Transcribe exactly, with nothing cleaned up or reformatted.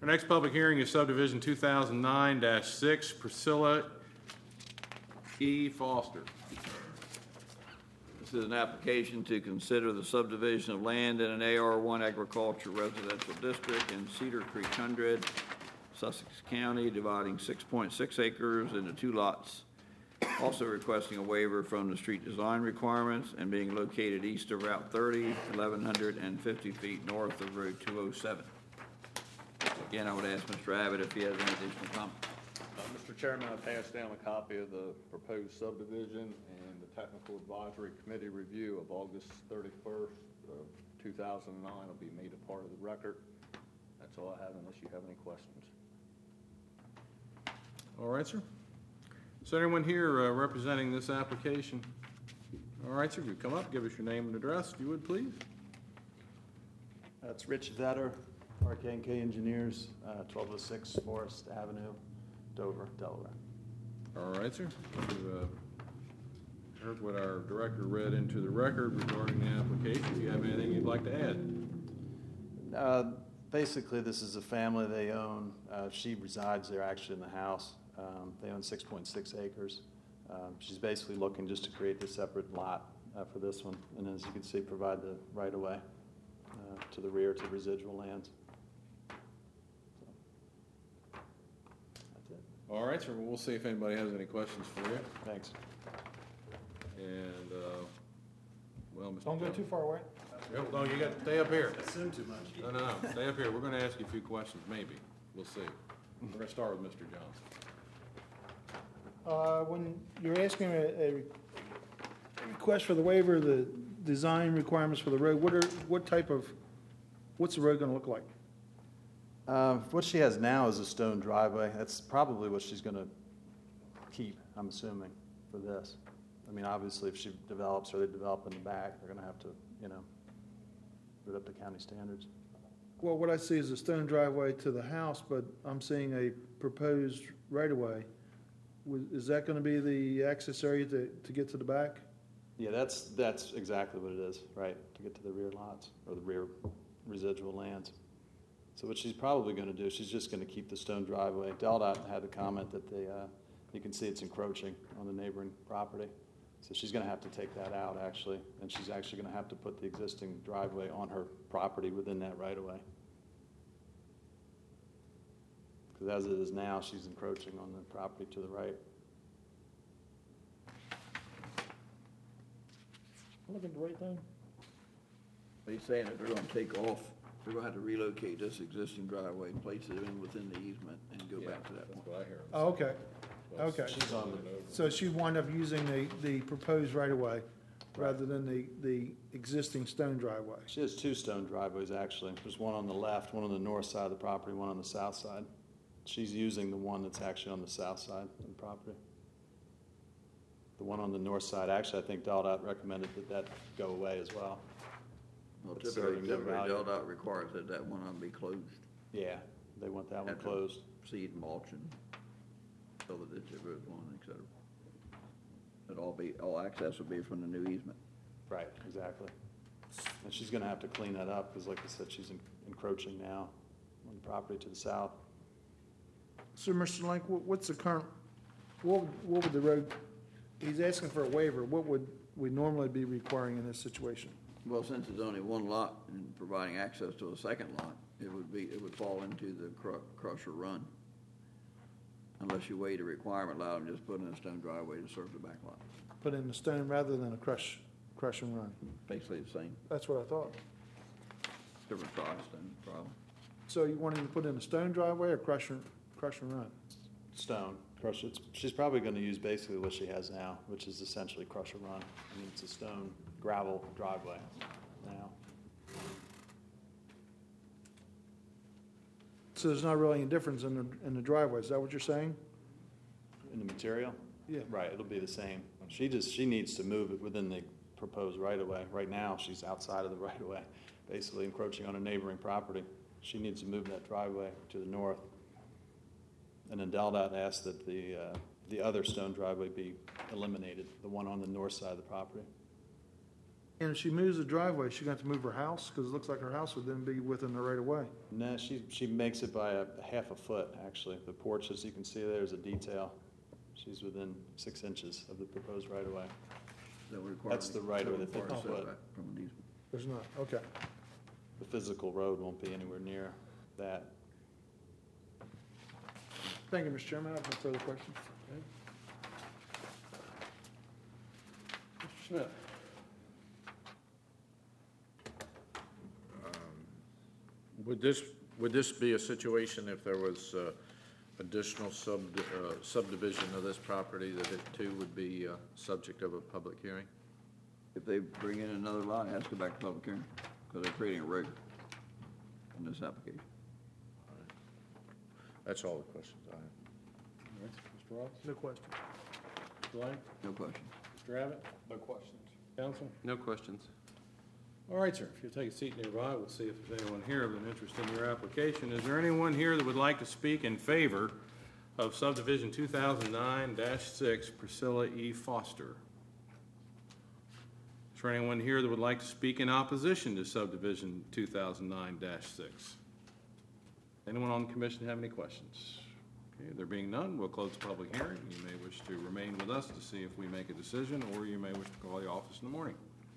Our next public hearing is subdivision two thousand nine dash six, Priscilla E. Foster. This is an application to consider the subdivision of land in an A R one agriculture residential district in Cedar Creek Hundred, Sussex County, dividing six point six acres into two lots. Also requesting a waiver from the street design requirements and being located east of Route thirty, eleven fifty feet north of Road two oh seven. Again, I would ask Mister Abbott if he has any additional comment. Uh, Mister Chairman, I passed down a copy of the proposed subdivision and the technical advisory committee review of August thirty-first of two thousand nine will be made a part of the record. That's all I have unless you have any questions. All right, sir. Is there anyone here uh, representing this application? All right, sir, if you come up, give us your name and address, if you would, please. That's Rich Vetter, R K and K Engineers, uh, twelve oh six Forest Avenue, Dover, Delaware. All right, sir. You uh, heard what our director read into the record regarding the application. Do you have anything you'd like to add? Uh, basically, this is a family they own. Uh, she resides there actually in the house. Um, they own six point six acres. Um, she's basically looking just to create a separate lot uh, for this one. And as you can see, provide the right-of-way uh, to the rear to the residual lands. So, that's it. All right, sir. Well, we'll see if anybody has any questions for you. Thanks. And, uh, well, Mister Don't go Jones. too far away. No, no, you got to stay up here. Assume too much. No, no, no. Stay up here. We're going to ask you a few questions, maybe. We'll see. We're going to start with Mister Johnson. Uh, when you're asking a, a request for the waiver of the design requirements for the road, what are, what type of, what's the road gonna look like? Uh, what she has now is a stone driveway. That's probably what she's going to keep, I'm assuming, for this. I mean, obviously, if she develops or they develop in the back, they're going to have to, you know, put it up to county standards. Well, what I see is a stone driveway to the house, but I'm seeing a proposed right-of-way. Was- Is that gonna be the access area to, to get to the back? Yeah, that's that's exactly what it is, right, to get to the rear lots or the rear residual lands. So what she's probably going to do, she's just going to keep the stone driveway. DelDOT had the comment that they, uh, you can see it's encroaching on the neighboring property. So she's going to have to take that out, actually, and she's actually going to have to put the existing driveway on her property within that right-of-way. Because as it is now, she's encroaching on the property to the right. Look at the right thing. He's saying that they're gonna take off, they're gonna have to relocate this existing driveway and place it in within the easement and go back to that That's point. what I hear. Oh, okay, okay. She's on the, So she'd wind up using the, the proposed right-of-way rather than the, the existing stone driveway. she has two stone driveways, actually. There's one on the left, one on the north side of the property, one on the south side. She's using the one that's actually on the south side of the property. The one on the north side, actually, I think DelDOT recommended that that go away as well. Well, It's typically, serving no typically, value. DelDOT requires that that one be closed. Yeah, they want that one Have to closed. Seed mulch and fill the ditch if it's one, et cetera. It all be, all access would be from the new easement. Right, exactly. And she's gonna have to clean that up, because like I said, she's en- encroaching now on the property to the south. So, Mister Link, what- what's the current, what, would- what would the road, he's asking for a waiver, what would we normally be requiring in this situation? Well, since it's only one lot and providing access to a second lot, it would be, it would fall into the cru- crush or run. Unless you waive a requirement, allow them to just put in a stone driveway to serve the back lot. Put in the stone rather than a crush, crush and run? Basically the same, That's what I thought. different size stone, probably. So you want him to put in a stone driveway or crush and, crush and run? Stone, crush, it's, she's probably gonna use basically what she has now, which is essentially crush and run. I mean, it's a stone gravel driveway now. So there's not really any difference in the, in the driveway, is that what you're saying? In the material? Yeah. Right, it'll be the same. She just, she needs to move it within the proposed right-of-way. Right now, she's outside of the right-of-way, basically encroaching on a neighboring property. She needs to move that driveway to the north. And then DelDOT asked that the, uh, the other stone driveway be eliminated, the one on the north side of the property. And if she moves the driveway, is she going to have to move her house? Because it looks like her house would then be within the right of way. No, she, she makes it by a half a foot, actually. The porch, as you can see, there's a detail. She's within six inches of the proposed right-of-way. That would require- That's the right of way that they require put. setback from an easement. There's not, okay. The physical road won't be anywhere near that. Thank you, Mister Chairman. I have no further questions. Mister Smith? Would this, would this be a situation if there was uh, additional sub, uh, subdivision of this property, that it too would be uh, subject of a public hearing? If they bring in another lot, it has to go back to public hearing, because they're creating a rig in this application. That's all the questions I have. All right, Mister Ross? No question. Mister Lang? No question. Mister Abbott? No questions. Counsel? No questions. All right, sir. If you'll take a seat nearby, we'll see if there's anyone here of an interest in your application. Is there anyone here that would like to speak in favor of subdivision two thousand nine dash six Priscilla E. Foster? Is there anyone here that would like to speak in opposition to subdivision two thousand nine dash six? Anyone on the commission have any questions? Okay, there being none, we'll close the public hearing. You may wish to remain with us to see if we make a decision, or you may wish to call the office in the morning.